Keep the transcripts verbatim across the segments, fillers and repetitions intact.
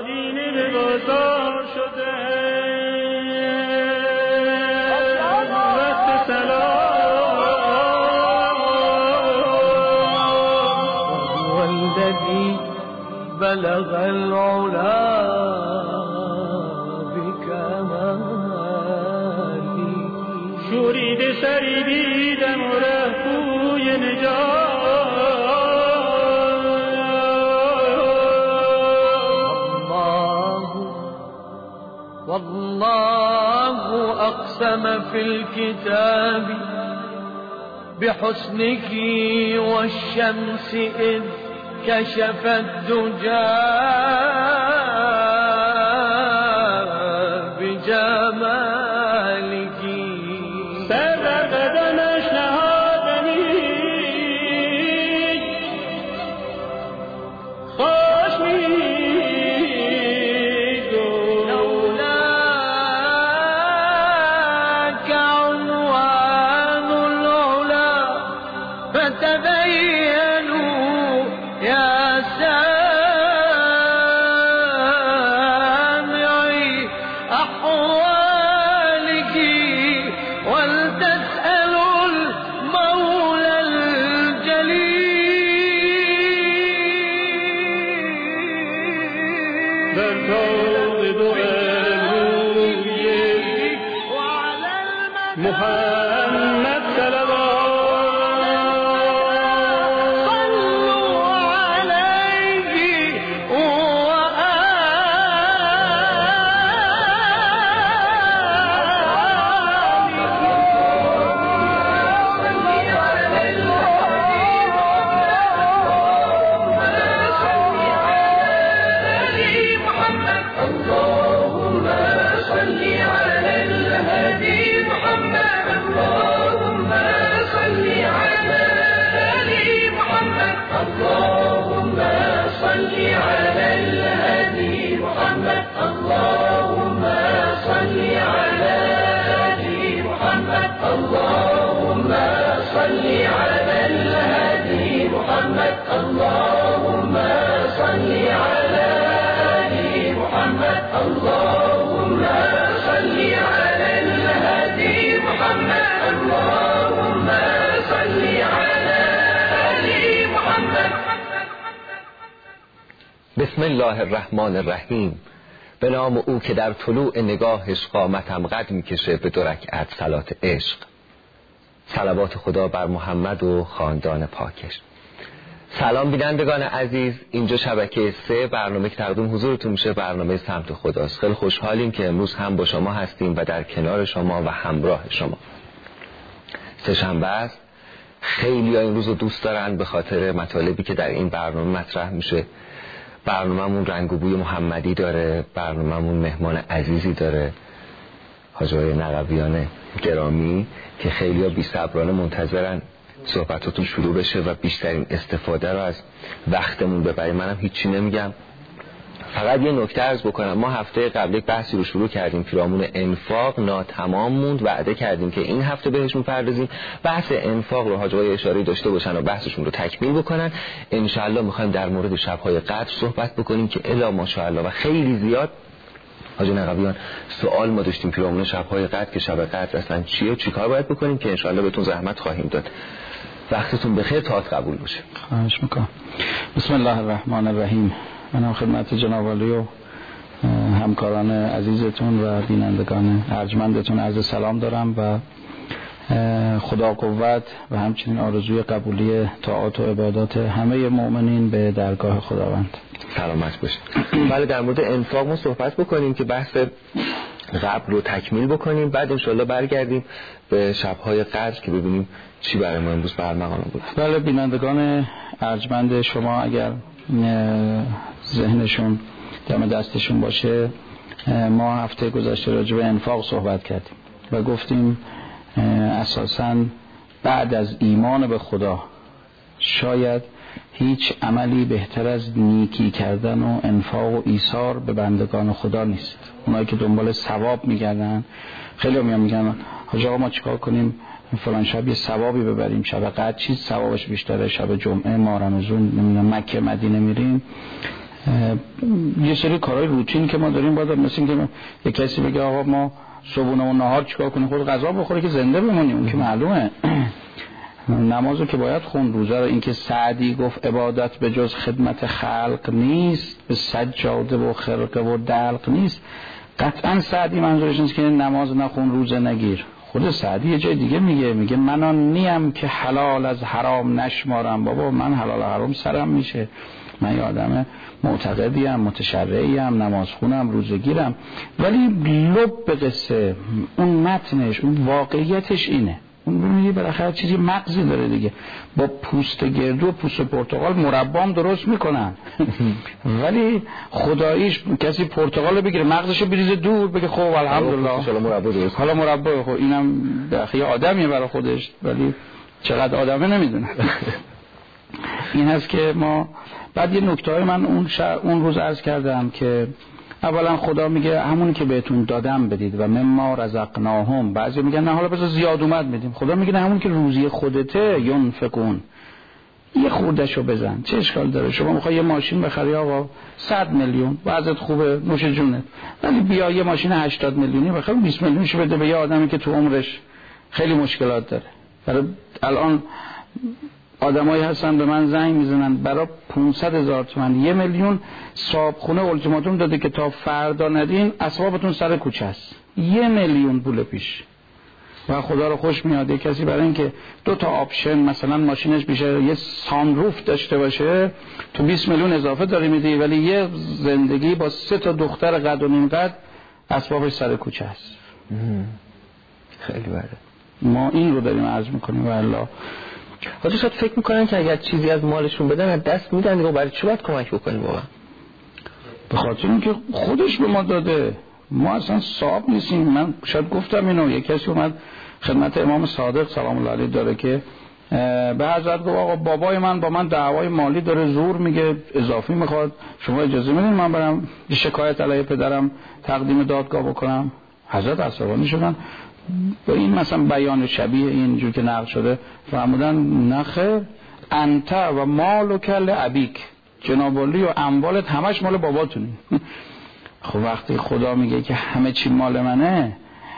مدینه به بازار شده وقت سلام هو الذي بلغ العلا بكماله شورید سری دیدم و رهپوی نجات والله أقسم في الكتاب بحسنك والشمس إذ كشفت دجى بجمالك سبر قدمش نهادنی خوش میگو لولاك عنوان العلا فتبينوا يا سامعي أحوالك ولتسألوا المولى الجليل در طاق دو روی وعلى محمد صلوات صلوا عليه اللهم صل على الهادي محمد اللهم صل على آل محمد اللهم صل على الهادي محمد اللهم صل على آل محمد اللهم صل على الهادي محمد اللهم صل على آل محمد اللهم صل على الهادي محمد اللهم صل على آل محمد. بسم الله الرحمن الرحیم. به نام او که در طلوع نگاهش قامتم قد میکشه به دو رکعت صلات عشق. صلوات خدا بر محمد و خاندان پاکش. سلام بینندگان عزیز، اینجا شبکه سه، برنامه که تقدیم حضورتون میشه برنامه سمت خداست. خیلی خوشحالیم که امروز هم با شما هستیم و در کنار شما و همراه شما. سه شنبه است. خیلی ها این روز رو دوست دارن به خاطر مطالبی که در این برنامه مطرح میشه. برنامه‌مون رنگ و بوی محمدی داره، برنامه‌مون مهمان عزیزی داره، حاج آقای نقویان گرامی که خیلی ها بی صبرانه منتظرن صحبتاتون شروع بشه و بیشترین استفاده رو از وقتمون ببریم. منم هیچی نمیگم، فقط یه نکته عرض بکنم. ما هفته قبل یک بحثی رو شروع کردیم، پیرامون انفاق ناتمام موند. وعده کردیم که این هفته بهش میپردازیم. بحث انفاق رو حاج آقای اشاری داشته باشن و بحثشون رو تکمیل بکنن. انشالله میخوایم در مورد شب‌های قدر صحبت بکنیم که الا ماشاءالله و خیلی زیاد حاج نقویان سوال ما داشتیم پیرامون شب‌های قدر که شب قدر اصلا چیه و چیکار باید بکنیم که انشالله بهتون زحمت خواهیم داد. وقتتون بخیر، تاعت قبول باشه. خواهش میکنم. بسم الله الرحمن الرحیم. من خدمت جناب عالی و همکاران عزیزتون و بینندگان ارجمندتون عرض سلام دارم و خدا قوت و همچنین آرزوی قبولی طاعات و عبادات همه مؤمنین به درگاه خداوند. سلامت باشید. بله، در مورد انفاق ما صحبت بکنیم که بحث قبل رو تکمیل بکنیم، بعد انشالله برگردیم به شب‌های قدر که ببینیم چی برای ما امروز برمغانه بود. بله، بینندگان ارجمند شما اگر ذهنشون دم دستشون باشه، ما هفته گذشته راجع به انفاق صحبت کردیم و گفتیم اساساً بعد از ایمان به خدا شاید هیچ عملی بهتر از نیکی کردن و انفاق و ایثار به بندگان خدا نیست. اونایی که دنبال ثواب میگردن، خیلی هم میگن حاج آقا ما چیکار کنیم فلان شب یه ثوابی ببریم، شب قدر چیز ثوابش بیشتره، شب جمعه ما رمضان نمیدونم مکه مدینه میریم. یه سری کارهای روتین که ما داریم باید مثل این که یه کسی بگه آقا ما صبحونه و نهار چیکار کنیم، خود غذا بخوره که زنده بمونیم، اون که معلومه. نمازو که باید خون، روزه رو. این که سعدی گفت عبادت به جز خدمت خلق نیست، به سجاده و خرقه و دلق نیست. قطعا سعدی منظورش نیست که نماز نخون روزه نگیر. خود سعدی یه جای دیگه میگه میگه من آن نیم که حلال از حرام نشمارم. بابا من حلال و حرام سرم میشه، من یه آدم معتقدیم، متشرعیم، نماز خونم، روزه گیرم، ولی لب به قصه اون متنش، اون واقعیتش اینه. اون میگه بالاخره چیزی مغزی داره دیگه. با پوست گردو و پوست پرتقال مربام درست میکنن ولی خداییش کسی پرتقال بگیره مغزشو بریزه دور بگه خب الحمدلله حالا مربا درست، حالا مربا خب اینم یه آدمیه برای خودش، ولی چقدر آدمه نمیدونه. این هست که ما بعد یه نکته من اون شر... اون روز عرض کردم که اولا خدا میگه همون که بهتون دادم بدید و مما رزقناهم. بعضی میگن نه حالا بذار زیاد اومد میدیم. خدا میگه نه همون که روزی خودته ینفقون، یه خوردهشو بزن، چه اشکال داره؟ شما میخوای یه ماشین بخری آقا صد میلیون، وضعیت خوبه، نوش جونت، ولی بیا یه ماشین هشتاد میلیونی بخر، بیست میلیونشو بده به یه آدمی که تو عمرش خیلی مشکلات داره. برای الان آدمایی هستن به من زنگ میزنن برای پانصد هزار تومان یه میلیون صاحبخونه التیماتوم داده که تا فردا ندین اسبابتون سر کوچه است. یه میلیون پول پیش. و خدا رو خوش میاد یه کسی برای اینکه دو تا آپشن مثلا ماشینش بیشه یه سانروف داشته باشه تو بیست میلیون اضافه داری میدی، ولی یه زندگی با سه تا دختر قد و نیم قد اسبابش سر کوچه است. خیلی بله. ما این رو داریم عرض میکنیم. والله حاجی شاید فکر میکنن که اگر چیزی از مالشون بدن از دست میدن دیگه، برای چی باید کمک بکنیم واقعا؟ به خاطر اینکه خودش به ما داده، ما اصلا صاحب نیستیم. من شاید گفتم اینو، یک کسی اومد خدمت امام صادق سلام الله علیه داره که به حضرت گفت آقا بابای من با من دعوای مالی داره، زور میگه، اضافی میخواد، شما اجازه میدین من برم شکایت علیه پدرم تقدیم دادگاه بکنم؟ حضرت عصبانی شدن. با این مثلا بیان شبیه اینجور که نقل شده فرمودن نخه انت و مالک لابیک، جنابالی و اموالت همش مال باباتونی. خب وقتی خدا میگه که همه چی مال منه،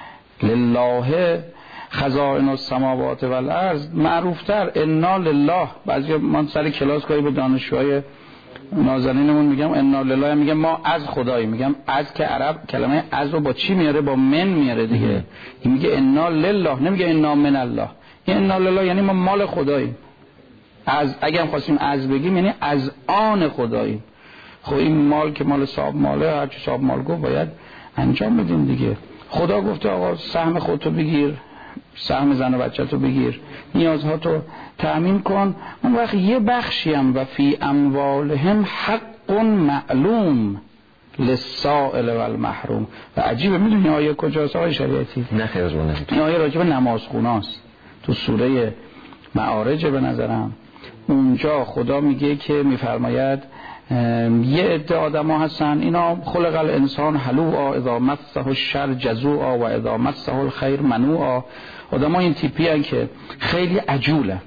لله خزائن السماوات والارض، معروفتر انا لله. بعضی من سر کلاس کاری به دانشجوهای نازنینمون میگم انا لله، میگم ما از خدایی، میگم از که عرب کلمه از رو با چی میاره؟ با من میاره دیگه. این میگه انا لله، نمیگه انا من الله. این انا لله یعنی ما مال خداییم. از اگه هم خواستیم از بگیم یعنی از آن خداییم. خب این مال که مال صاحب ماله، هر چی صاحب مال گفت باید انجام بدیم دیگه. خدا گفته آقا سهم خودتو بگیر، سهم زن و بچه‌تو بگیر، نیازهاتو تأمین کن. اون وقت یه بخشی هم و فی اموالهم حق معلوم للسائل والمحروم. و عجیبه، میدونی آیه کجاست آیه شریعتی؟ نه خیر از اون. این آیه راجع به نمازخوناست تو سوره معارج به نظرم. اونجا خدا میگه که میفرماید یه عده آدم ها هستن اینا خلق الانسان حلوعا اذا مسه الشر جزوعا و اذا مسه الخیر منوعا. آدم ها این تیپی هن که خیلی عجولن،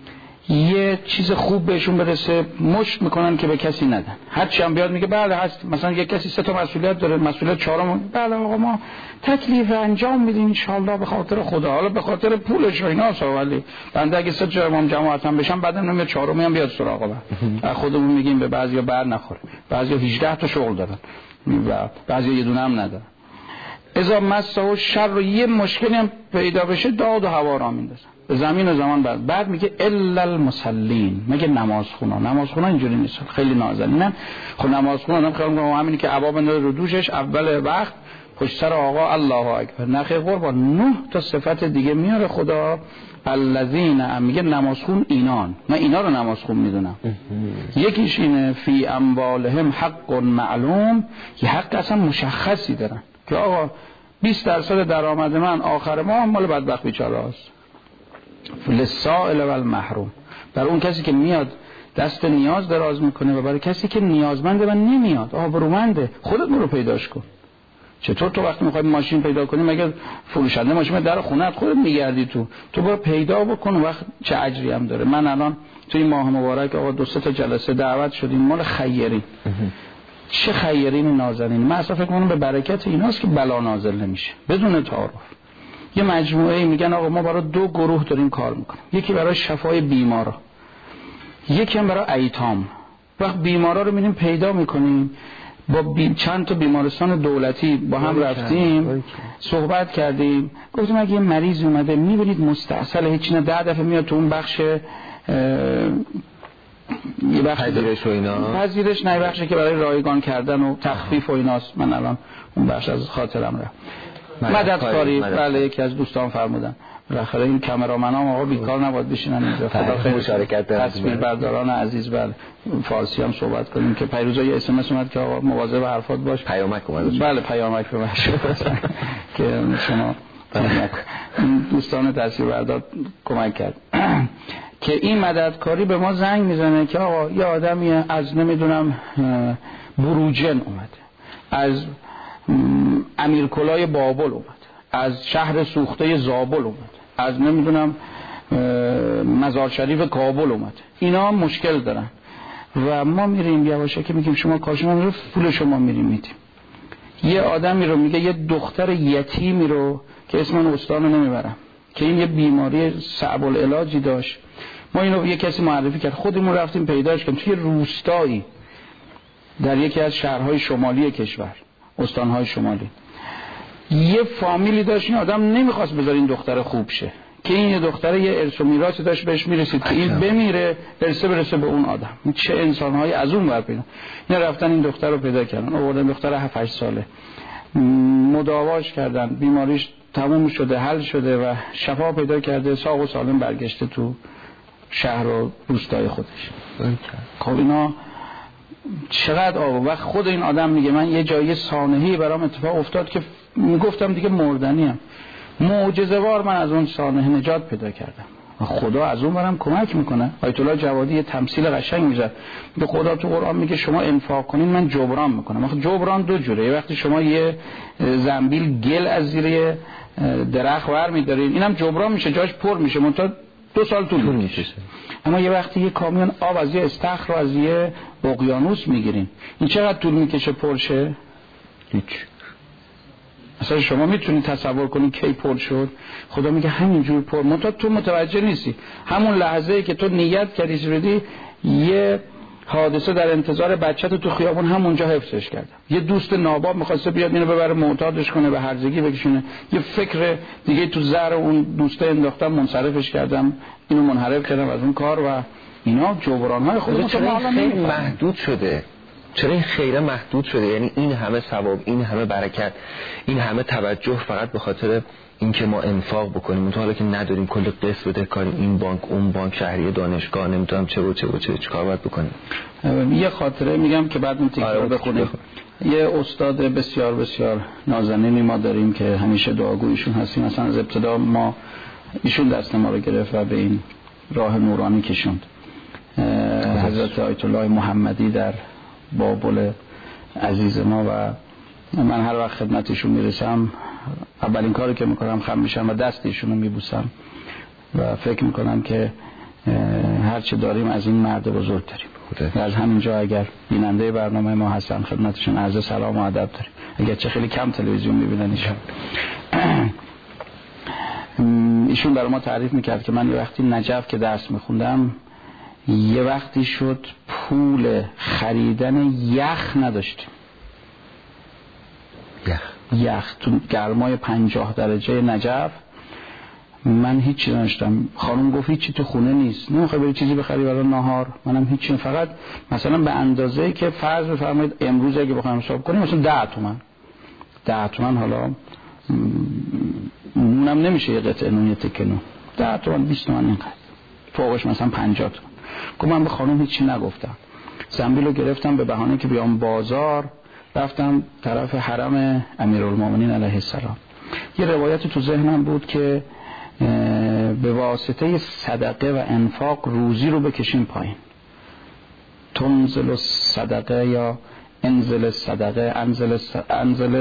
یه چیز خوب بهشون برسه مشت میکنن که به کسی ندن. هرچی هم بیاد میگه بله هست، مثلا یه کسی سه تا مسئولیت داره، مسئولیت چهارم بله آقا ما تکلیف انجام میدیم ان شاء الله به خاطر خدا، حالا به خاطر پولش و اینا سو، ولی بنده اگه سه تا امام جماعت هم بشم بعدم نمیاد چهارمی هم بیاد سراغ من. خودمون میگیم به بعضیا بر نخوره، بعضیا هجده تا شغل دارن و بعضیا یه دونه هم ندارن. اذا مسه الشر رو یه مشکلی هم پیدا بشه داد و هوا را میندازن به زمین و زمان. بعد بعد میگه الا المصلین، میگه نمازخونا. نمازخونا اینجوری نیست، خیلی نازنینن. خب نمازخونا آدم خیلی میگه همینی که عبا بندازه رو دوشش اول وقت پشت سر آقا الله اکبر. نخیر قربان، نه تا صفت دیگه میاره خدا. الذین، میگه نمازخون اینان، من اینا رو نمازخون میدونم. یکیش اینه فی اموالهم حق معلوم، یه حق اصلا مشخصی دارن که آقا بیست درصد درآمد من آخر ماه مال بدبخت بیچاره است. للسائل والمحروم، برای اون کسی که میاد دست نیاز دراز میکنه و برای کسی که نیازمنده و نمیاد آبرومنده. خودت برو پیداش کن. چطور تو وقتی میخوای ماشین پیدا کنی مگه فروشنده ماشین در خونه‌ات خودت میگردی تو تو برو پیدا بکن، وقت چه اجری هم داره. من الان توی ماه مبارک آقا دو سه تا جلسه دعوت شدیم مال خیرین چه خیرین نازنین. من اصلا فکر کنم به برکت ایناست که بلا نازل نمیشه بدون تعارف. یه مجموعه میگن آقا ما برای دو گروه داریم کار میکنیم، یکی برای شفای بیمارا، یکی هم برای ایتام. وقت بیمارا رو میریم پیدا میکنیم، با بی... چند تا بیمارستان دولتی با هم رفتیم صحبت کردیم، گفتیم اگه یه مریض اومده میبینید مستعصل هیچی نه، ده دفعه میاد تو اون بخش اه... یه بخش پذیرش و اینا، پذیرش نه بخشی که برای رایگان کردن و تخفیف و ایناست. من الان اون بخش از خاطرم رفت. مددکاری، بله یکی از دوستان فرمودن بالاخره این کامرامنام آقا بیکار نباید بشینن اینجا، خدا خیر مشارکت دارن، تصویر برداران عزیز. بله فارسی هم صحبت کنیم که پیروزا یه اس ام اس اومد که آقا مواظب حرفات باش، پیامک اومد. بله پیامک به من که شما دوستان تصویر بردار کمک کرد که این مددکاری به ما زنگ میزنه که آقا یه آدمی از نمیدونم بروجن اومده، از امیرکلای بابل اومد، از شهر سوخته زابل اومد، از نمیدونم مزار شریف کابل اومد، اینا مشکل دارن و ما میریم یواشه که میگیم شما کاشما رو پول شما میریم میدیم. یه آدمی رو میگه یه دختر یتیمی رو که اسم من استان رو نمیبرم که این یه بیماری صعب العلاجی داشت، ما اینو یه کسی معرفی کرد، خودمون رفتیم پیداش کردیم توی روستایی در یکی از شهرهای شمالی کشور، استانهای شمالی. یه فامیلی داشت این آدم نمیخواست بذاره این دختر خوب شه که این یه دختر یه ارث و میراثی داشت بهش میرسید که این بمیره ارث برسه به اون آدم. چه انسان‌های از اون ور پیدا. اینا رفتن این دختر رو پیدا کردن، آوردن دختر هفت هشت ساله، مداواش کردن، بیماریش تموم شده، حل شده و شفا پیدا کرده، ساق و سالم برگشته تو شهر و روستای خودش. خب اینا چقدر آب. و خود این آدم میگه من یه جایی سانحه‌ای برام اتفاق افتاد که میگفتم دیگه مردنیم، معجزه‌وار من از اون سانحه نجات پیدا کردم و خدا از اون برام کمک میکنه. آیت الله جوادی یه تمثیل قشنگ میذاره، به خدا تو قرآن میگه شما انفاق کنین من جبران میکنم. آخه جبران دو جوره، یه وقتی شما یه زنبیل گل از زیر درخت ور میدارین اینم جبران میشه، جاش پر میشه، منتها دو سال طول میکشه. اما یه وقتی یه کامیون آب از یه استخر رو از یه اقیانوس میگیرین، این چقدر طول میکشه پرشه؟ هیچ. اصلا شما میتونید تصور کنید کی پر شد؟ خدا میگه همینجور پر، منتها تو متوجه نیستی. همون لحظه‌ای که تو نیت کردی شدی یه حادثه در انتظار بچت تو خیابون همونجا حفظش کردم. یه دوست ناباب می‌خواسته بیاد اینو ببره معتادش کنه، به هرزگی بکشونه، یه فکر دیگه تو زهر اون دوسته انداختم، منصرفش کردم، اینو منحرف کردم از اون کار و اینا جبران‌های خودت. چرا خیلی محدود شده؟ چرا این خیره محدود شده؟ یعنی این همه ثواب، این همه برکت، این همه توجه فقط به خاطر اینکه ما انفاق بکنیم، تو حالا که نداریم کل قسط بده کاری این بانک اون بانک شهری دانشگاه نمیدونم چه و چه و چه چیکار باید بکنیم. یه خاطره میگم که بعد اون تیکر بخونیم. یه استاد بسیار بسیار نازنینی ما داریم که همیشه دعاگویشون هستیم، مثلا از ابتدا ما ایشون دست ما رو گرفت و به این راه نورانی کشوند. حضرت آیت الله محمدی در بابل عزیز ما و من هر وقت خدمتشون میرسم اولین کاری که میکنم خم میشم و دست ایشون رو میبوسم و فکر میکنم که هرچه داریم از این مرد بزرگ داریم و از همینجا اگر بیننده برنامه ما هستن خدمتشون عرض سلام و ادب داریم، اگر چه خیلی کم تلویزیون میبینن ایشون. ایشون برای ما تعریف میکرد که من یه وقتی نجف که درس میخوندم یه وقتی شد پول خریدن یخ نداشتیم. یخ یخ تو گرمای پنجاه درجه نجف من هیچی نداشتم. خانم گفت هیچی تو خونه نیست، نمیخوای بری چیزی بخری برای نهار؟ منم هیچی، فقط مثلا به اندازه‌ای که فرض بفرمایید امروز اگه بخوایم حساب کنیم مثلا ده تومن ده تومن حالا نونم نمیشه یه قطعه نون یه تکه نون، ده تومن بیست تومن اینقدر، فوقش مثلا پنجاه تومن. گفتم من به خانم هیچی نگفتم، زنبیلو گرفتم به بهانه که بیام بازار، رفتم طرف حرم امیرالمومنین علیه السلام. یه روایتی تو ذهنم بود که به واسطه صدقه و انفاق روزی رو بکشیم پایین. تنزل صدقه یا انزل صدقه، انزل انزل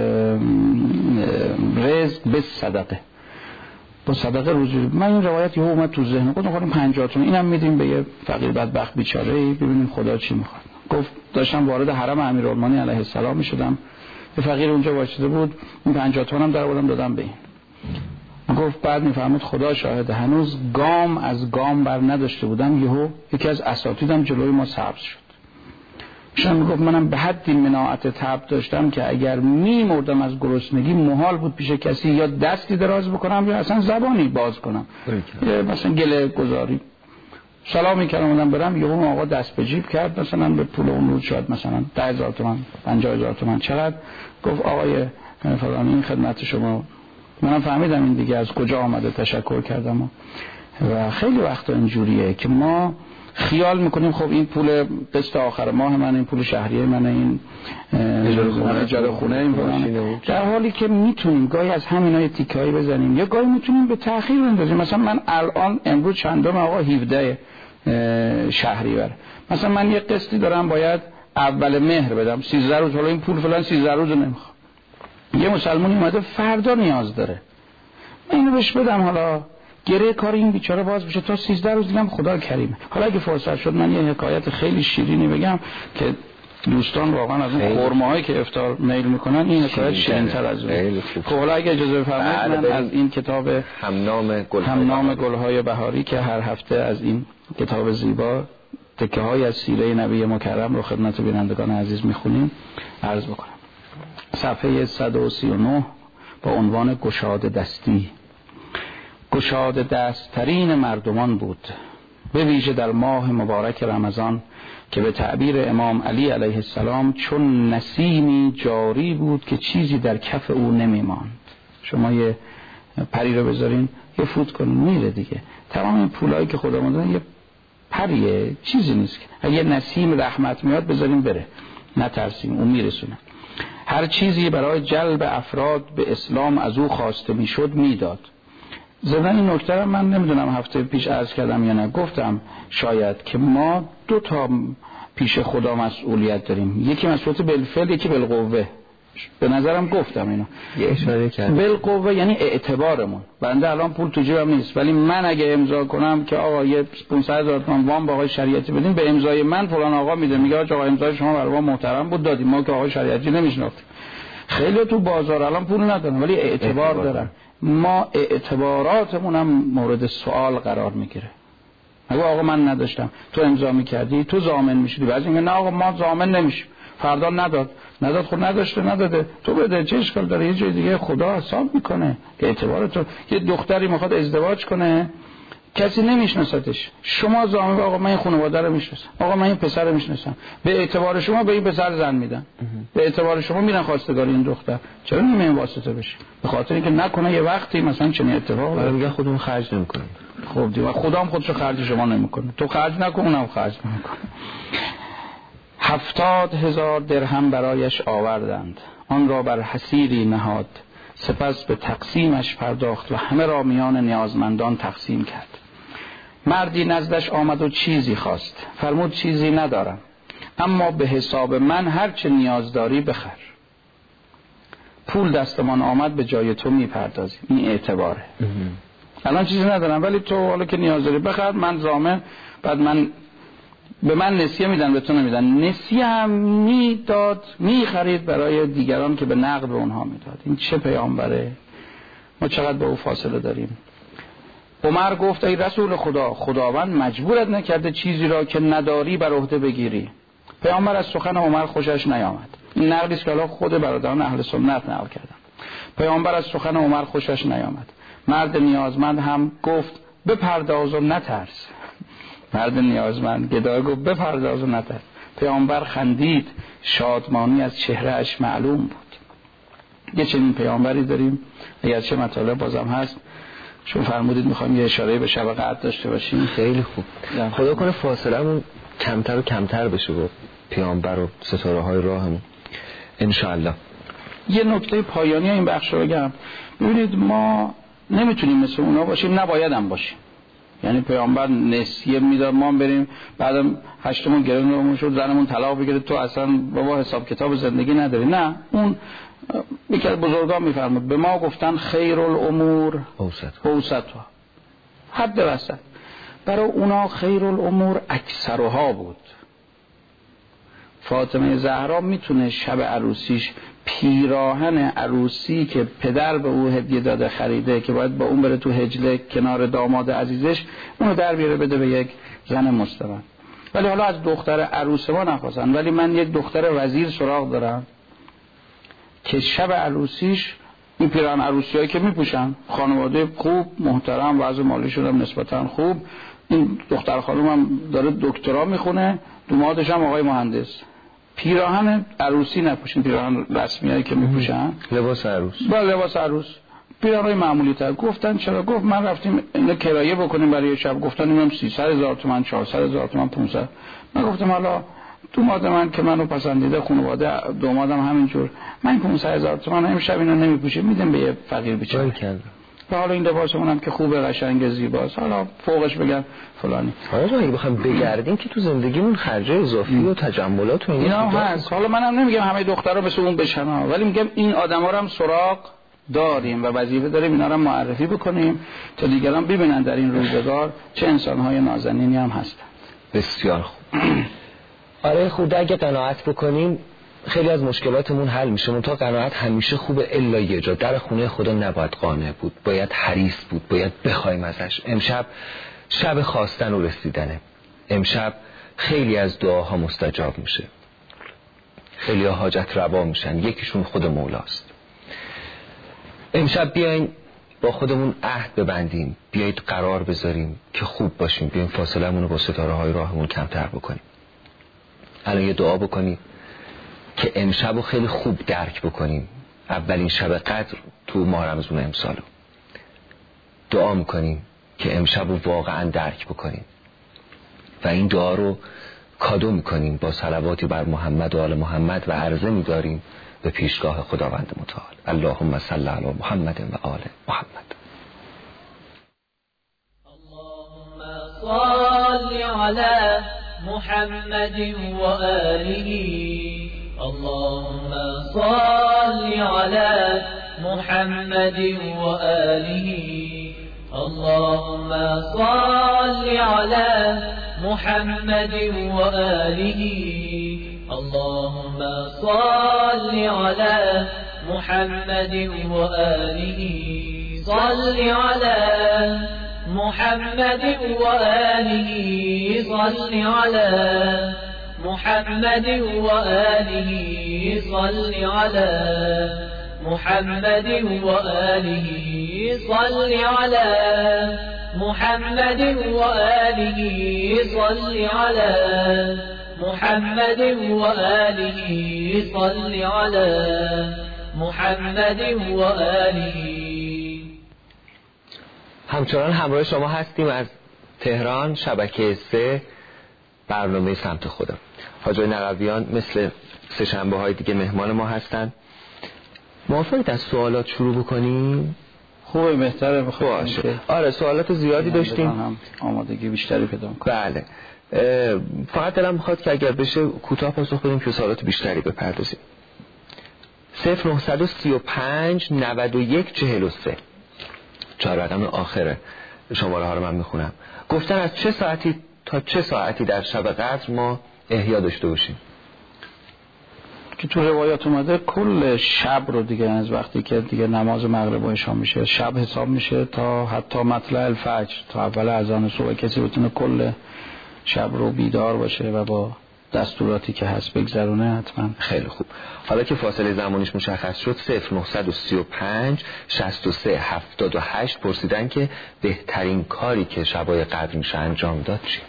رزق به صدقه، با صدقه روزی. من این روایت یهو اومد تو ذهنم، گفتم خودم پنجاه تومن اینم میدیم به یه فقیر بدبخت بیچاره‌ای ببینیم خدا چی میخواد. گفت داشتم وارد حرم امیرالمومنین علیه السلام می شدم، یه فقیر اونجا وایساده بود، این پنجاه تومنم در آوردم دادم به این. گفت بعد میفهمید خدا شاهده هنوز گام از گام بر نداشته بودم، یهو یکی از اساتیدم جلوی ما سبز شد. شما میگفت منم به حدی مناعت تب داشتم که اگر میمردم از گرسنگی محال بود پیش کسی یا دستی دراز بکنم یا اصلا زبانی باز کنم، یا مثلا گله گذاری سلام میکردم اونم برم، یه اون آقا دست به جیب کرد، مثلا به پول اون روز شاید مثلا ده هزار تومان پنجاه هزار تومان چقدر، گفت آقای فلان این خدمت شما. منم فهمیدم این دیگه از کجا آمده، تشکر کردم. و خیلی وقتا اینجوریه که ما خیال میکنیم خب این پول قسط آخر ماه من، این پول شهریه من، این اجاره خونه این فلان، در حالی که میتونیم گاهی از همینا یه تیکایی بزنیم یا گاهی میتونیم به تأخیر بندازیم. مثلا من الان امروز چندم آقا هفده شهریور، مثلا من یه قسطی دارم باید اول مهر بدم سیزده روز، حالا این پول فلان سیزده روز نمیخوام. یه مسلمانی اومده فردا نیاز داره، من اینو بهش بدم، حالا گره کار این بیچاره باز بشه تا سیزده روز دیگه خدا کریمه. حالا اگه فرصت شد من یه حکایت خیلی شیرینی بگم که دوستان واقعا از اون خرماهایی که افطار میل میکنن این حکایت شیرین‌تر از اون. خب حالا اگه اجازه بفرمایید من از این کتاب همنام گل‌های همنام گل‌های بهاری که هر هفته از این کتاب زیبا تکه‌های از سیره نبی مکرم رو خدمت بینندگان عزیز میخونیم عرض بکنم. صفحه صد و سی و نه با عنوان گشاد دستی. گشاد دستترین مردمان بود، به ویژه در ماه مبارک رمضان که به تعبیر امام علی علیه السلام چون نسیمی جاری بود که چیزی در کف او نمی ماند. شما یه پری رو بذارین یه فوت کنین میره دیگه، تمام این پولایی که خدا داده یه پریه، چیزی نیست. اگه یه نسیم رحمت میاد بذارین بره، نترسیم، اون میرسونه. هر چیزی برای جلب افراد به اسلام از او خواسته میشد میداد. زدن این نکته رو من نمیدونم هفته پیش عرض کردم یا نه، گفتم شاید که ما دو تا پیش خدا مسئولیت داریم، یکی مسئولیت بالفعل یکی بالقوه. به نظرم گفتم اینو یه اشاره کردم. بالقوه یعنی اعتبارمون. بنده الان پول تو جیبم نیست ولی من اگه امضا کنم که آقا یه پانصد هزار تومان وام با آقای شریعتی بدین، به امضای من فلان آقا میده، میگه آقا امضای شما برای ما محترم بود دادیم، ما که آقای شریعتی نمیشناختیم. خیلی تو بازار الان پول ندارن ولی اعتبار, اعتبار دارن. ما اعتباراتمون هم مورد سوال قرار میگیره. اگه آقا من نداشتم تو امضا میکردی تو ضامن میشدی، بعضی میگن نه آقا ما ضامن نمیشیم، فردا نداد نداد خود نداشته نداده تو بده، چه اشکال داره، یه جای دیگه خدا حساب میکنه اعتبار تو. یه دختری میخواد ازدواج کنه کسی نمیشناستش، شما ضامن آقا من این خانواده رو میشناسم، آقا من این پسر رو میشناسم، به اعتبار شما به این پسر زن میدن، به اعتبار شما میرن خواستگاری این دختر. چرا نمیین واسطه بشه؟ به خاطر اینکه نکنه یه وقتی مثلا چنین اتفاقی برای میگه خودمون خرج نمیکنیم. خب دیگه خدا هم خودشو خرج شما نمیکنه، تو خرج نکن اونم خرج نمیکنه. هفتاد هزار درهم برایش آوردند، آن را بر حصیری نهاد، سپس به تقسیمش پرداخت و همه را میان نیازمندان تقسیم کرد. مردی نزدش آمد و چیزی خواست، فرمود چیزی ندارم اما به حساب من هر چه نیاز داری بخر، پول دستمان آمد به جای تو میپردازیم. این اعتباره. الان چیزی ندارم ولی تو حالا که نیاز داری بخر، من ضامن، بعد من به من نسیه میدن به تو نمیدن، نسیه هم میداد میخرید برای دیگران که به نقد به اونها میداد. این چه پیامبره؟ ما چقدر با او فاصله داریم. عمر گفت ای رسول خدا، خداوند مجبورت نکرده چیزی را که نداری بر عهده بگیری. پیامبر از سخن عمر خوشش نیامد. این نقلی است که الان خود برادران اهل سنت نقل کردن. پیامبر از سخن عمر خوشش نیامد. مرد نیازمند هم گفت بپرداز و نترس. مرد نیازمند گدای گفت بپرداز و نترس. پیامبر خندید، شادمانی از چهرهش معلوم بود. یه چنین پیامبری داریم. اگر چه مطالب بازم هست شما فرمودید میخوایم یه اشاره به شب قدر داشته باشیم. خیلی خوب. خدا کنه فاصله‌مون کمتر و کمتر بشه با پیامبر و ستاره های راهمون انشاءالله. یه نکته پایانی این بخش رو بگم. ببینید ما نمیتونیم مثل اونا باشیم، نباید هم باشیم. یعنی پیامبر نسیه میداد ما بریم بعدم هشتمون گرونمون شد زنمون طلاق بگیره تو اصلا بابا حساب کتاب زندگی نداری. نه، اون یکی از بزرگان میفرمود به ما گفتن خیر الامور اوسطها، حد وسط. برای اونا خیر الامور اکثرها بود. فاطمه زهرا میتونه شب عروسیش پیراهن عروسی که پدر به او هدیه داده خریده که باید با اون بره تو حجله کنار داماد عزیزش، اونو در بیاره بده به یک زن مستمند. ولی حالا از دختر عروس ما نخواستن، ولی من یک دختر وزیر سراغ دارم که شب عروسیش این پیراهن عروسی هایی که میپوشن، خانواده خوب محترم، وضع مالیشون هم نسبتا خوب، این دختر خانم هم داره دکترا میخونه، دومادش هم آقای مهندس، پیراهن عروسی نپوشن، پیراهن رسمی هایی که میپوشن، لباس عروس، با لباس عروس، پیراهن معمولی تر. گفتن چرا؟ گفت من رفتیم اینو کرایه بکنیم برای شب، گفتن اینم سیصد هزار تومان، چهارصد هزار تومان، پانصد. من گفتم حالا دوماد من که منو پسندیده، خانواده دومادم همینجور، من پانصد هزار تومان امشب اینو نمیپوشم، میدم به یه فقیر بیچاره. و حالا این لباسمون هم که خوبه، قشنگ، زیباست، حالا فوقش بگم فلانی. حالا اگه بخوام بگردیم که تو زندگیمون خرج اضافی و تجملات و اینا هست. حالا منم نمیگم همه دخترها مثل اون بشن ها، ولی میگم این آدما رو هم سراغ داریم و وظیفه داریم اینا رو معرفی بکنیم تا دیگران ببینن در این روزگار چه انسان‌های نازنینی هم هستن. بسیار خوب. آره خود اگه قناعت بکنیم خیلی از مشکلاتمون حل میشه. منتها قناعت همیشه خوبه الا یه جا، در خونه خدا نباید قانع بود، باید حریص بود، باید بخوایم ازش. امشب شب خواستن و رسیدنه، امشب خیلی از دعاها مستجاب میشه، خیلی ها حاجت روا میشن، یکیشون خود مولاست. امشب بیاین با خودمون عهد ببندیم، بیایید قرار بذاریم که خوب باشیم، بیاین فاصله مونو با ستاره های راهمون کمتر بکنیم. الان یه دعا بکنیم که امشب رو خیلی خوب درک بکنیم، اولین شب قدر تو ماه رمضان امسالو دعا میکنیم که امشب رو واقعا درک بکنیم و این دعا رو کادو میکنیم با صلواتی بر محمد و آل محمد و عرضه میداریم به پیشگاه خداوند متعال. اللهم صل علی محمد و آل محمد. اللهم صل على محمد وآله اللهم صل على محمد وآله اللهم صل على محمد وآله صل على محمد وآله صل على محمد وآله صل على محمد وآله صل على محمد وآله صل على محمد وآله صل على محمد وآله. همچنان همراه شما هستیم از تهران، شبکه سه، برنامه سمت خودم. حاجی نقویان مثل سه شنبه های دیگه مهمان ما هستن. موافقید از سوالات شروع بکنیم؟ خوبه، بهتره. باشه. آره سوالات زیادی داشتیم، هم آمادگی بیشتری پیدا کنیم. بله. فقط دلم میخواد که اگر بشه کوتاه پاسخ بدیم که سوالات بیشتری بپردازیم. صفر نه سه پنج نود و یک چهل و سه چهار رقم آخره شماره ها رو من میخونم. گفتن از چه ساعتی تا چه ساعتی در شب قدر ما احیا داشته باشیم؟ که تو روایات اومده کل شب رو دیگه، از وقتی که دیگه نماز مغرب و عشا میشه شب حساب میشه تا حتی مطلع الفجر، تا اول اذان صبح کسی بتونه کل شب رو بیدار باشه و با دستوراتی که هست بگذرونه حتما. خیلی خوب. حالا که فاصله زمانیش مشخص شد، صفر نه سه پنج شصت و سه هفتاد و هشت پرسیدن که بهترین کاری که شبای قدر میشه انجام داد چیه؟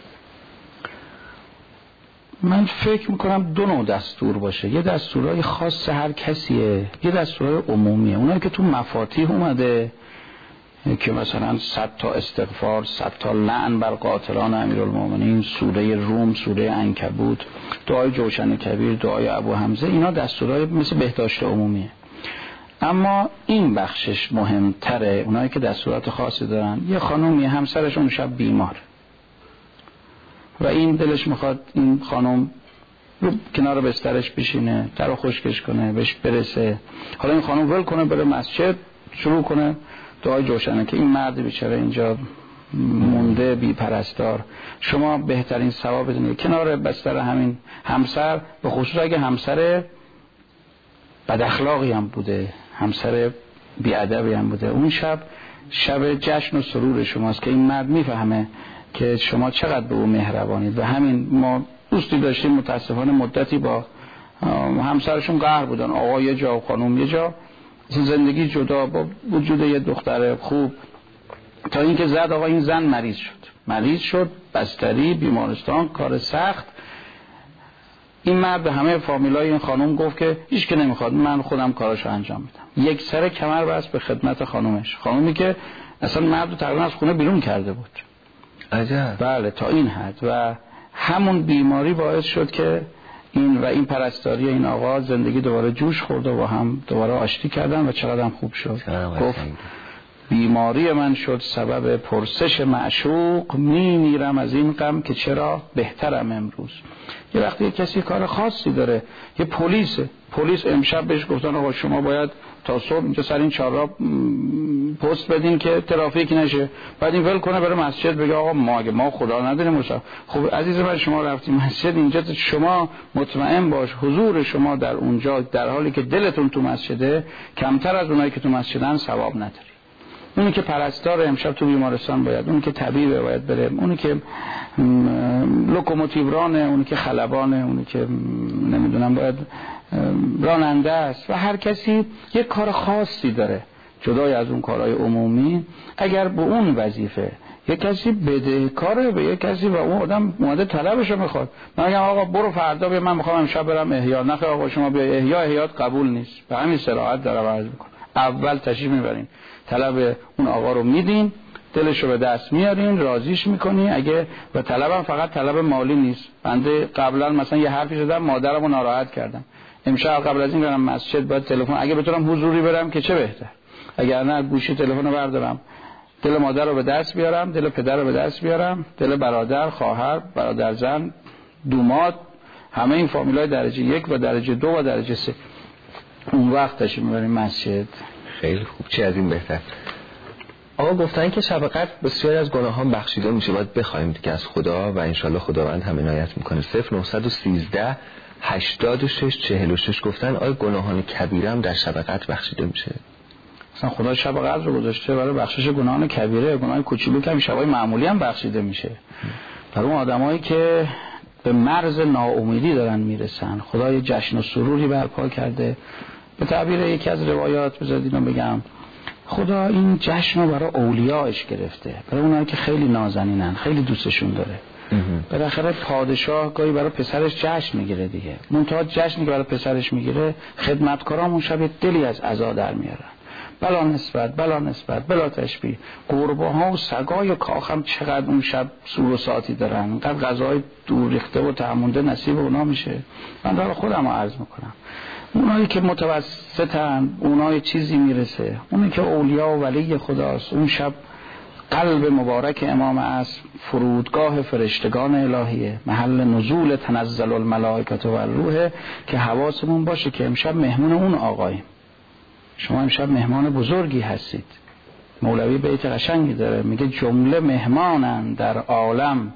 من فکر میکنم دو نوع دستور باشه. یه دستورهای خاص هر کسیه، یه دستورهای عمومیه. اونایی که تو مفاتیح اومده که مثلا صد تا استغفار، صد تا لعن بر قاتلان امیرالمومنین، سوره روم، سوره عنکبوت، دعای جوشن کبیر، دعای ابو حمزه، اینا دستورهای مثل بهداشت عمومیه. اما این بخشش مهمتره، اونایی که دستورات خاصی دارن. یه خانومی همسرش اون شب بیمار و این دلش میخواد این خانم رو کنار بسترش بشینه، در رو خشکش کنه، بهش برسه. حالا این خانم ول کنه بره مسجد شروع کنه دعای جوشنه که این مرد بیچاره اینجا مونده مونده، بی پرستار، شما بهترین ثواب بدونید کنار بستر همین همسر، به خصوص اگه همسر بد اخلاقی هم بوده، همسر بی ادبی هم بوده، اون شب شب جشن و سرور شماست که این مرد میفهمه که شما چقدر به او مهربانید. و همین ما دوستی داشتیم متاسفانه مدتی با همسرشون قهر بودن، آقا یه جا و خانم یه جا، زندگی جدا با وجود یه دختر خوب، تا اینکه زد آقا این زن مریض شد مریض شد بستری بیمارستان، کار سخت. این مرد به همه فامیلای این خانم گفت که هیچ که نمیخواد، من خودم کاراشو انجام میدم. یک سر کمر بست به خدمت خانومش، خانومی که اصلا مرد تقریبا از خونه بیرون کرده بود. عجب. بله تا این حد. و همون بیماری باعث شد که این و این پرستاری این آقا زندگی دوباره جوش خورد و با هم دوباره آشتی کردن و چقدر هم خوب شد. گفت بیماری من شد سبب پرسش معشوق، می میرم از این غم که چرا بهترم امروز. یه وقتی کسی کار خاصی داره، یه پلیس پلیس امشب بهش گفتن آقا شما باید تا صبح اینجا سر این چهارراه پست بدین که ترافیک نشه، بعد این ول کنه بره مسجد بگه آقا ما اگه ما خدا نداریم مصاف. خب عزیز من شما رفتیم مسجد اینجا، شما مطمئن باش حضور شما در اونجا در حالی که دلتون تو مسجده کمتر از اونایی که تو مسجدن ثواب نداری. اونی که پرستار امشب تو بیمارستان باید، اونی که طبیبه باید بره، اونی که لوکوموتیو رانه، اونی که خلبانه، اونی که نمیدونم باید راننده است و هر کسی یک کار خاصی داره جدای از اون کارهای عمومی. اگر به اون وظیفه یک کسی بدهکاره به یک کسی و اون آدم اومده طلبشو میخواد، من میگم آقا برو فردا بیا من میخوام امشب برم احیا، نخیر آقا شما بیا احیا، احیات قبول نیست. به همین صراحت دارم عرض میکنم. اول تشریف میبرین طلب اون آقا رو میدین، دلشو به دست میارین، راضیش میکنی. اگه و طلبم فقط طلب مالی نیست. بنده قبلا مثلا یه حرفی زدم مادرمو ناراحت کردم، امشب قبل از این برم مسجد باید تلفن، اگه بتونم حضوری برم که چه بهتر، اگر نه گوشی تلفن رو بردارم دل مادر رو به دست بیارم، دل پدر رو به دست بیارم، دل برادر، خواهر، برادر زن، دوماد، همه این فامیلای درجه یک و درجه دو و درجه سه. اون وقت تشریف میبریم مسجد. خیلی خوب، چی از این بهتر. آقا گفتن که شب قدر بسیاری از گناهان بخشیده میشه، باید بخوایم دیگه از خدا و انشالله خداوند هم عنایت میکنه. صفر نهصد و سیزده هشتاد و شش چهل و شش گفتن آیا گناهان کبیره هم در شب قدر بخشیده میشه؟ اصلا خدا شب قدر رو گذاشته برای بخشش گناهان کبیره، گناهان کوچولو که شبای معمولی هم بخشیده میشه. برای اون آدمایی که به مرز ناامیدی دارن میرسن، خدا یه جشن و سروری برپا کرده. به تعبیر یکی از روایات بذارید اینو بگم، خدا این جشن رو برای اولیاءش گرفته، برای اونایی که خیلی نازنینن، خیلی دوستشون داره. بالاخره پادشاه گاهی برای پسرش جشن میگیره دیگه، منتها جشنی که برای پسرش میگیره خدمتکارام اون شب دلی از عزا در میارن، بلا نسبت بلا نسبت بلا تشبیه. گربه ها و سگای و کاخم چقدر اون شب سور و ساعتی دارن، اینقدر غذای دور ریخته و تعمونده نصیب اونا میشه. من دارم خودم رو عرض میکنم، اونایی که متوسطن اونای چیزی میرسه، اونایی که اولیاء و ولی خداست. اون شب قلب مبارک امام عصر فرودگاه فرشتگان الهیه، محل نزول تنزل الملائکه و الروح، که حواسمون باشه که امشب مهمون اون آقاییم. شما امشب مهمان بزرگی هستید. مولوی بیت قشنگی داره میگه جمله مهمانن در عالم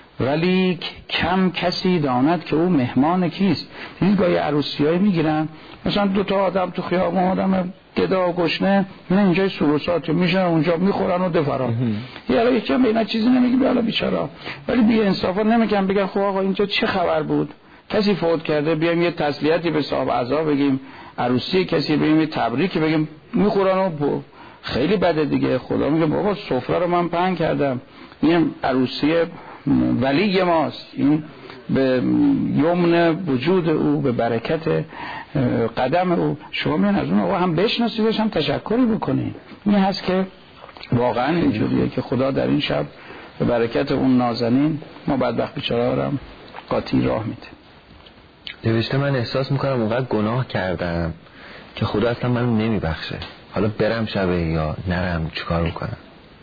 ولی کم کسی داند که او مهمان کیست. دیدید گاهی عروسیایی میگیرن مثلا دو تا آدم تو خیابون، آدم گدا و گشنه، نه اینجای سروسات میشن اونجا میخورن و دفران. یارو یکم به اینا چیزی نمیگه بالا بیچاره، ولی بی انصافا نمیگن بگن خب آقا اینجا چه خبر بود، کسی فوت کرده بیایم یه تسلیتی به صاحب عزا بگیم، عروسی کسی بگیم یه تبریکی بگیم، میخورن و خیلی بده دیگه. خدا میگه بابا سفره رو من پهن کردم، این عروسی ولی ماست، این به یمن وجود او، به برکت قدم او. شما میان از اون آقا هم بشناسیدش هم تشکری بکنید. این هست که واقعا اینجوریه که خدا در این شب به برکت اون نازنین ما بدبخت بیچاره رو قاطی راه میده. نوشته من احساس میکنم اونقدر گناه کردم که خدا اصلا منو نمیبخشه، حالا برم شبه یا نرم چیکار بکنم؟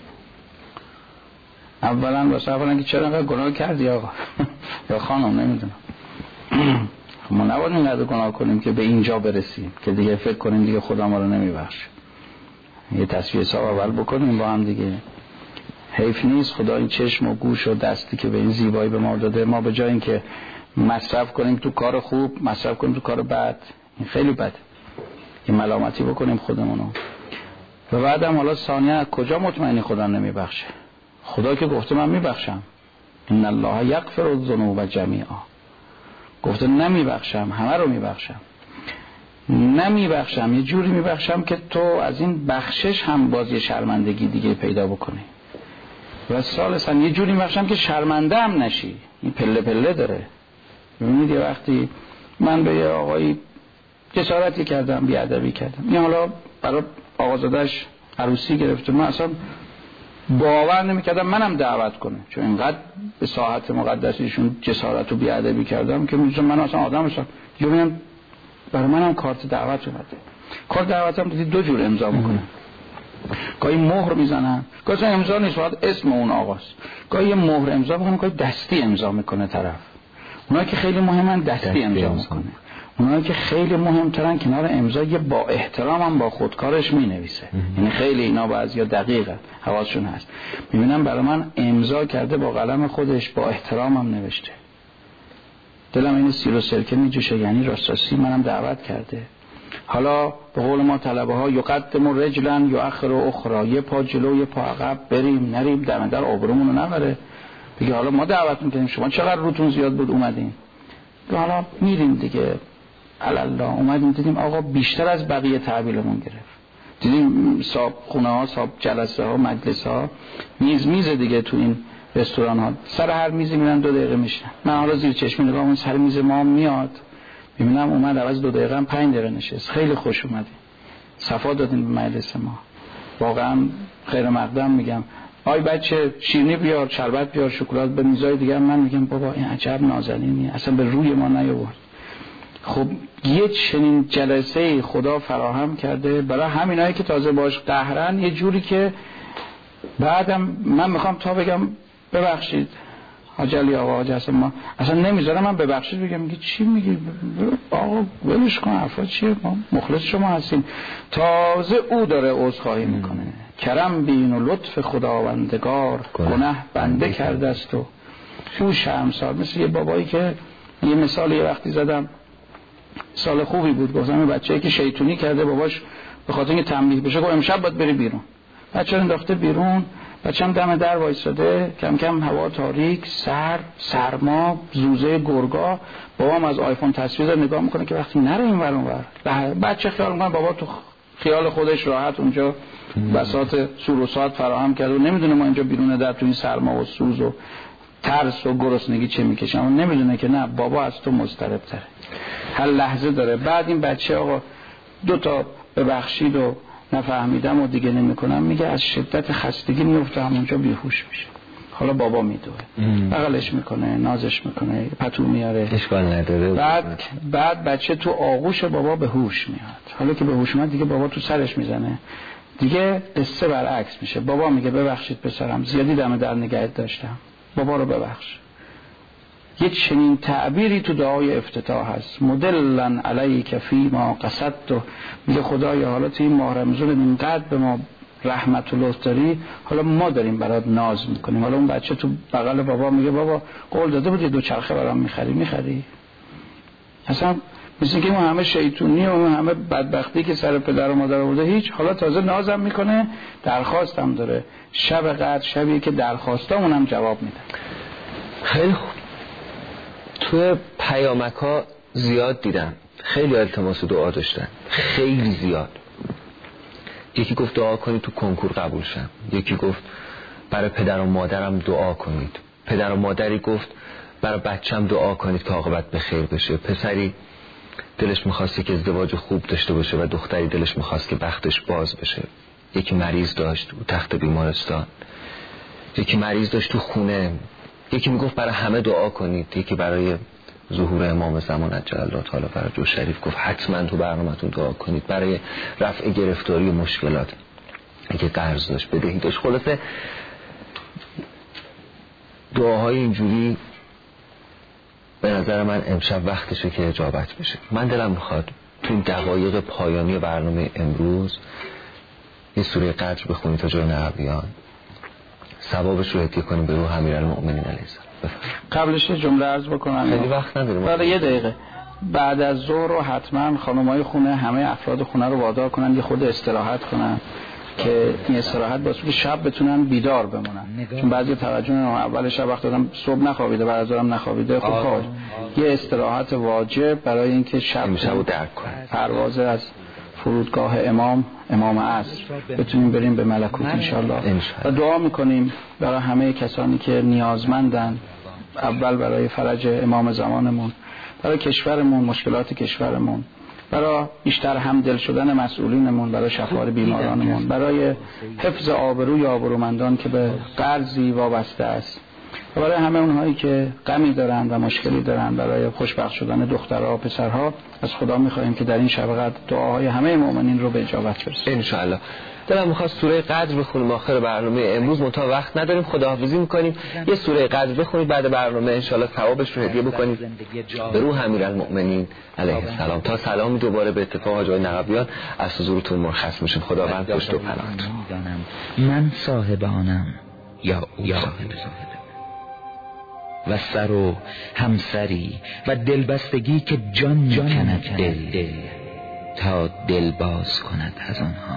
اولا واسه اولا که چرا انقدر گناه کردی آقا یا خانم، نمیدونم. ما نباید اینقدر گناه کنیم که به اینجا برسیم که دیگه فکر کنیم دیگه خدا ما رو نمیبخشه. یه تصفیه حساب اول بکنیم با هم دیگه. حیف نیست خدا این چشم و گوش و دستی که به این زیبایی به ما داده، ما به جای اینکه مصرف کنیم تو کار خوب مصرف کنیم تو کار بد. این خیلی بده. این ملامتی بکنیم خودمونو. و بعدم حالا ثانیه کجا مطمئنی خدا نمیبخشه؟ خدا که گفته من میبخشم، ان الله یغفر الذنوب جمیعا، گفته نمیبخشم، همه رو میبخشم. نمیبخشم یه جوری میبخشم که تو از این بخشش هم بازی شرمندگی دیگه پیدا بکنی. و ثالثا یه جوری میبخشم که شرمنده هم نشی. این پله پله داره. ببینید یه وقتی من به یه آقایی جسارتی کردم، بیادبی کردم، این حالا برای آقازادش عروسی گرفته، من اصلا باور نمیکردم منم دعوت کنه، چون اینقدر به ساحت مقدسیشون جسارت و بیادبی کردم که میگم من اصلا آدم هستم. جو میگم برای منم کارت دعوت اومده. کارت دعوتم دیدی دو جور امضا میکنن. گاهی مهر میزنن، گاهی امضا نیست فقط اسم اون آقاست. گاهی مهر امضا میکنن، گاهی دستی امضا میکنه طرف. اونایی که خیلی مهمن دستی, دستی امضا میکنه. اونایی که خیلی مهمترن کنار امضا یه با احترام هم با خودکارش مینویسه. یعنی خیلی اینا بعضیا دقیقه حواسشون هست. میبینم برای من امضا کرده با قلم خودش، با احترام هم نوشته. دلم اینو سیر و سرکه میجوشه، یعنی راستاسی منم دعوت کرده. حالا به قول ما طلبه ها یقدم رجلا یؤخر اخرى، یه پا جلو یه پا عقب، بریم نریم دم در آبرومون رو نبره. بگه حالا ما دعوت میکنیم، شما چقدر روتون زیاد بود اومدین؟ حالا میریم دیگه. الله اومدیم دیدیم آقا بیشتر از بقیه تحویلمون گرفت. دیدیم صاحب خونه ها، صاحب جلسه ها، مجلس ها، میز میز دیگه تو این رستوران ها سر هر میزی میرن دو دقیقه میشن. من حالا زیر چشمی نگاه اون سر میز ما میاد، میبینم اومد عوض دو دقیقه هم پنج دقیقه نشست. خیلی خوش اومدیم، صفا دادین به مجلس ما. واقعا خیر مقدم میگم. آی بچه شیرینی بیار، شربت بیار، شکلات. به میزای دیگه من میگم بابا این عجب نازنینی، اصلا به روی ما نیاورد. خب یه چنین جلسه خدا فراهم کرده برای همینایی که تازه باش قهرن، یه جوری که بعدم من میخوام تا بگم ببخشید حاج علی آقا حاج حسن، ما اصلا نمیذارم من ببخشید بگم. میگه چی میگی آقا ولش کن، حرفا چیه، ما مخلص شما هستیم. تازه او داره عذرخواهی میکنه. کرم بین و لطف خداوندگار، گناه بنده کرده است و شو شرمسار. مثل یه بابایی که یه مثال یه وقتی زدم، سال خوبی بود، گفتم این بچه‌ای که شیطونی کرده باباش به خاطر اینکه تنبیه بشه گفت امشب باید بری بیرون. بچه‌ها انداخته بیرون، بچه‌م دم در وایساده، کم کم هوا تاریک، سر، سرما، زوزه گرگا. بابام از آیفون تصویر نگاه میکنه که وقتی نره این ور اون ور. بچه خیال میکنه بابا تو خیال خودش راحت اونجا بساط سور و ساعت فراهم کرده و نمیدونه ما اینجا بیرون در تو این سرما و سوز و ترس و گرسنگی چه میکشم. اون نمیدونه که نه بابا از تو مضطرب تره، هر لحظه داره. بعد این بچه آقا دو تا ببخشید و نفهمیدم و دیگه نمیکنم، میگه از شدت خستگی میفته همونجا بیهوش میشه. حالا بابا میدوه، بغلش میکنه، نازش میکنه، پتو میاره، اشکال نداره. بعد بعد بچه تو آغوش بابا به هوش میاد. حالا که به هوش میاد دیگه بابا تو سرش میزنه، دیگه قصه برعکس میشه. بابا میگه ببخشید پسرم زیادی دم در نگهت داشتم، بابا رو ببخش. یه چنین تعبیری تو دعای افتتاح هست، مدلن علیک فی ما قصدت. میگه خدایا حالا تو این ماه رمضان اینقدر به ما رحمت و لطف داری، حالا ما داریم برات ناز میکنیم. حالا اون بچه تو بغل بابا میگه بابا قول داده بودی دو چرخه برام میخری، میخری؟ اصلا مثل که اون همه شیطونی و اون همه بدبختی که سر پدر و مادر آورده هیچ. حالا تازه نازم میکنه، درخواستم داره. شب قدر شبیه که درخواستامونم جواب میده. خیلی خوب. توی پیامک ها زیاد دیدم خیلی التماس دعا داشتن، خیلی زیاد. یکی گفت دعا کنید تو کنکور قبول شم، یکی گفت برای پدر و مادرم دعا کنید، پدر و مادری گفت برای بچم دعا کنید که عاقبت به خیر بشه، پسری دلش میخواسته که ازدواج خوب داشته باشه و دختری دلش میخواست که بختش باز بشه. یکی مریض داشت تو تخت بیمارستان، یکی مریض داشت تو خونه، یکی میگفت برای همه دعا کنید، یکی برای ظهور امام زمان عجل الله تعالی فرجه شریف گفت حتما تو برنامه‌تون دعا کنید، برای رفع گرفتاری و مشکلات، یکی قرض داشت، بدهی داشت. خلاصه دعاهای اینجوری به نظر من امشب وقتشه که اجابت بشه. من دلم میخواد تو این دقایق پایانی برنامه امروز یه سوره قدر بخونید تا جای نهویان، ثوابش رو هدیه کنیم به روح امیرالمؤمنین علیه السلام. قبلش جمله عرض بکنم، خیلی وقت نداریم. برای یه دقیقه. بعد از ظهر رو حتما خانمای خونه همه افراد خونه رو وادار کنن یه خود استراحت کنن که این استراحت باعث بشه شب بتونن بیدار بمونن، چون بعضی توجه اول شب وقت دادم صبح نخوابیده بعد از ظهرم نخوابیده، خب خواب یه استراحت واجب برای اینکه شب شب رو درک کنن. پرواز از فرودگاه امام امام عصر بتونیم بریم به ملکوت انشالله. و دعا میکنیم برای همه کسانی که نیازمندن، اول برای فرج امام زمانمون، برای کشورمون، مشکلات کشورمون، برای بیشتر همدل شدن مسئولینمون، برای شفای بیمارانمون، برای حفظ آبروی آبرومندان که به قرضی وابسته است، و برای همه اونهایی که غمی دارن و مشکلی دارن، برای خوشبخت شدن دخترها و پسرها. از خدا میخواهیم که در این شب قدر دعاهای همه مؤمنین رو به اجابت برسونه ان شاء الله. دلم می‌خواد سوره قدر بخونیم آخر برنامه امروز، منتها وقت نداریم، خداحافظی می‌کنیم. یه سوره قدر بخونید بعد برنامه ان شاء الله ثوابش رو هدیه بکنید به روح امیرالمؤمنین علیه السلام. تا سلام دوباره به اتفاق حاج آقای نقبیان از حضورتون مرخص میشیم. خداوند پشت و پناهتون. من صاحب آنم یا او صاحب و سر و همسری و دلبستگی که جان جان کند دل, دل تا دل باز کند از آنها.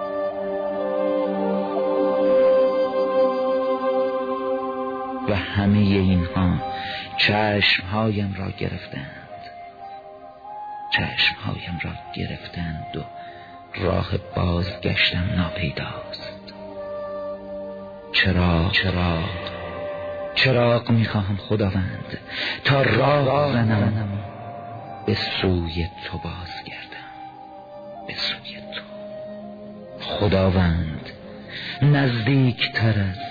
و همه اینها چشمهایم را گرفتند چشمهایم را گرفتند و راه بازگشتم ناپیداست. چرا چرا چراغ میخواهم خداوند تا راه زنم به سوی تو بازگردم، به سوی تو خداوند، نزدیک تر از